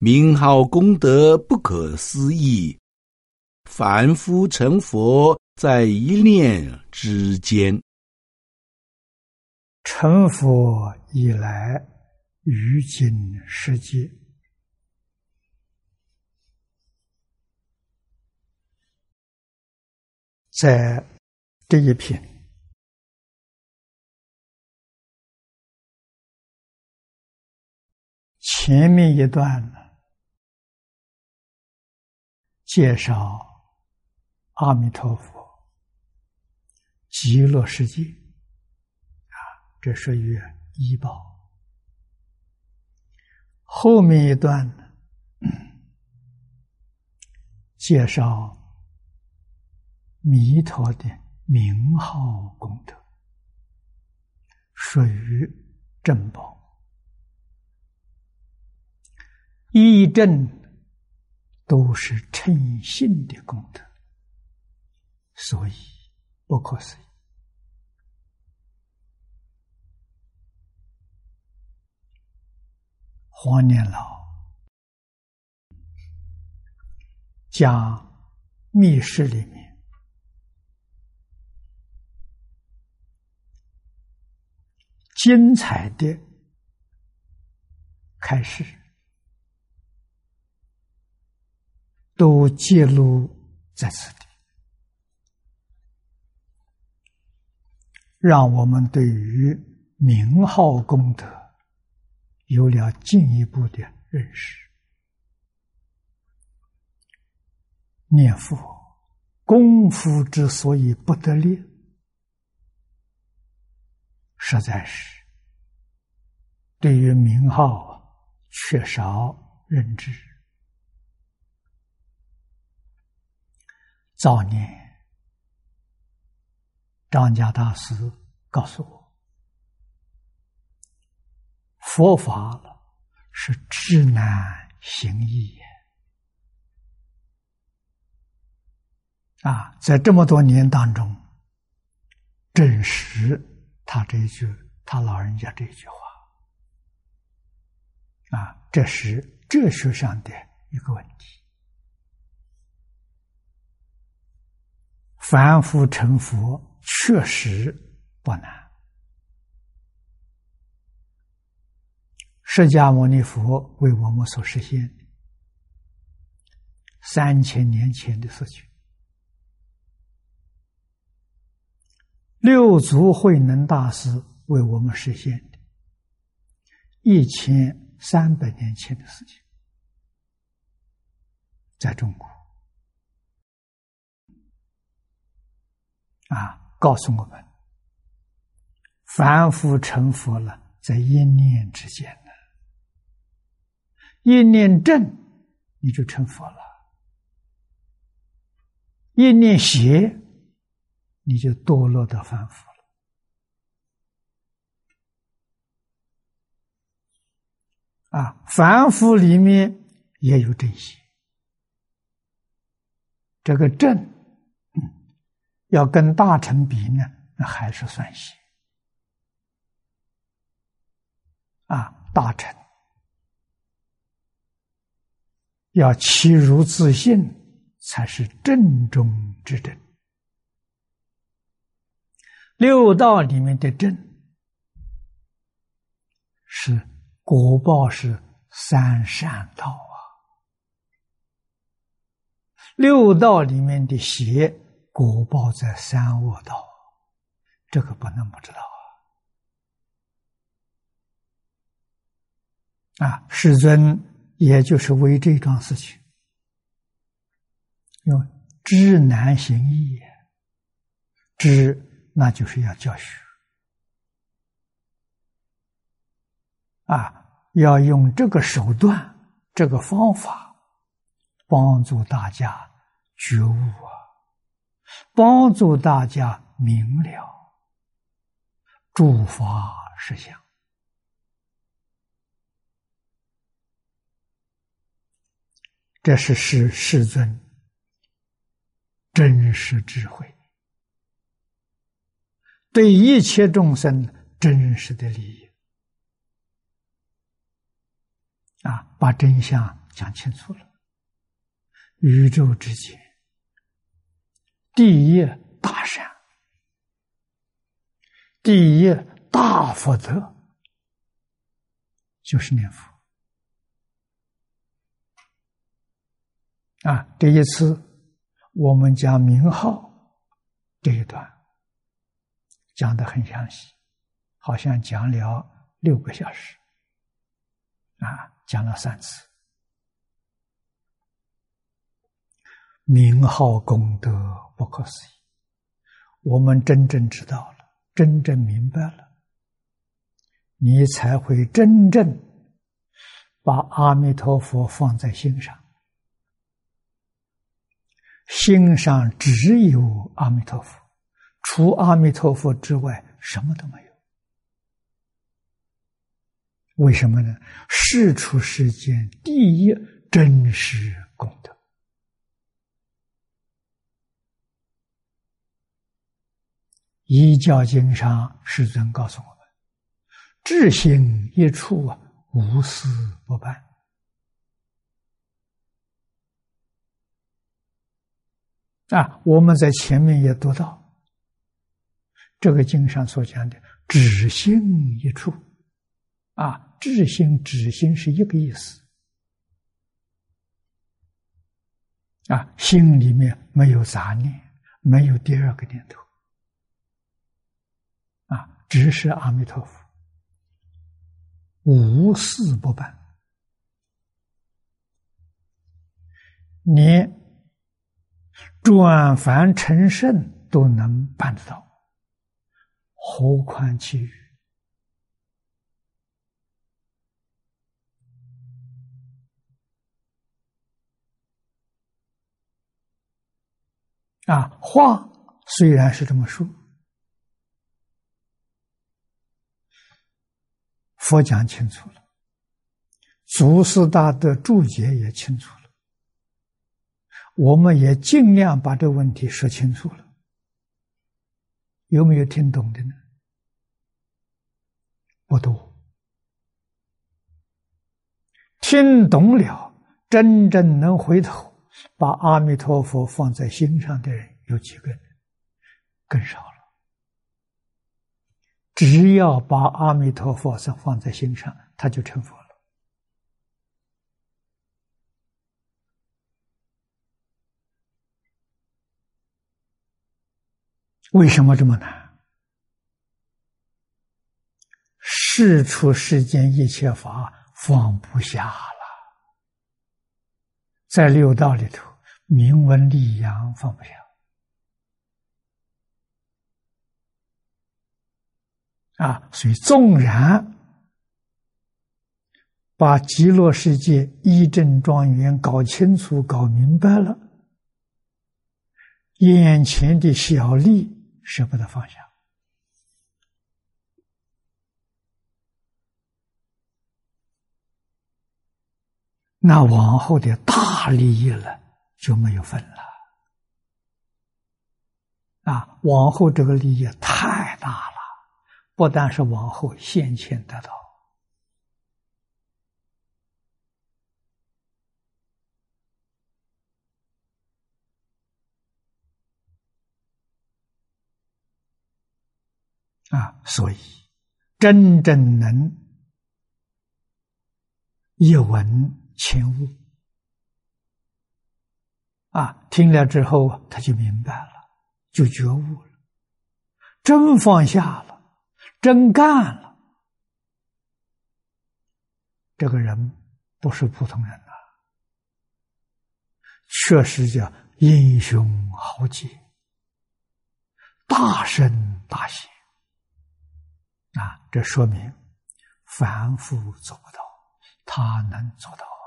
名号功德不可思议，凡夫成佛在一念之间。 成佛以来，于今世界，在这一篇前面一段呢，介绍阿弥陀佛极乐世界这属于医报。后面一段呢，介绍弥陀的名号功德，属于正报。一正都是称性的功德，所以不可思议。黄年老讲密室里面精彩的开示，都记录在此地，让我们对于名号功德有了进一步的认识。念佛功夫之所以不得力，实在是对于名号缺少认知。早年张家大师告诉我，佛法是知难行易在这么多年当中，证实他老人家这句话这是哲学上的一个问题。凡夫成佛确实不难。释迦牟尼佛为我们所实现的3000年前的事情，六祖慧能大师为我们实现的1300年前的事情，在中国告诉我们，凡夫成佛了，在一念之间呢，一念正你就成佛了，一念邪你就堕落到凡夫了。凡夫里面也有正邪，这个正要跟大乘比呢，那还是算邪大乘要其如自信，才是正中之正。六道里面的正是果报，是三善道六道里面的邪果报在三恶道，这个不能不知道世尊也就是为这桩事情用知难行易，知那就是要教学要用这个手段这个方法帮助大家觉悟帮助大家明了诸法实相。这是世尊真实智慧，对一切众生真实的利益把真相讲清楚了。宇宙之间第一大善，第一大福德，就是念佛。这一次我们讲名号这一段讲得很详细，好像讲了6个小时，讲了3次。名号功德不可思议，我们真正知道了，真正明白了，你才会真正把阿弥陀佛放在心上。心上只有阿弥陀佛，除阿弥陀佛之外什么都没有。为什么呢？世出世间第一真实功德。依教经上世尊告诉我们，至心一处无私不办。我们在前面也读到，这个经上所讲的只心一处，至心只心是一个意思，心里面没有杂念，没有第二个念头，只是阿弥陀佛，无事不办。连转凡成圣都能办得到，何况其余？话虽然是这么说，佛讲清楚了，祖师大德注解也清楚了，我们也尽量把这个问题说清楚了。有没有听懂的呢？不多。听懂了，真正能回头把阿弥陀佛放在心上的人有几个人？更少了。只要把阿弥陀佛放在心上，他就成佛了。为什么这么难？世出世间一切法放不下了，在六道里头，名闻利养放不下。所以纵然把极乐世界一真庄严搞清楚、搞明白了，眼前的小利舍不得放下。那往后的大利益了就没有分了。往后这个利益太大了，不但是往后现前得到。所以真正能一闻千悟，听了之后他就明白了，就觉悟了，真放下了，真干了。这个人不是普通人确实叫英雄豪杰，大圣大贤。这说明凡夫做不到，他能做到。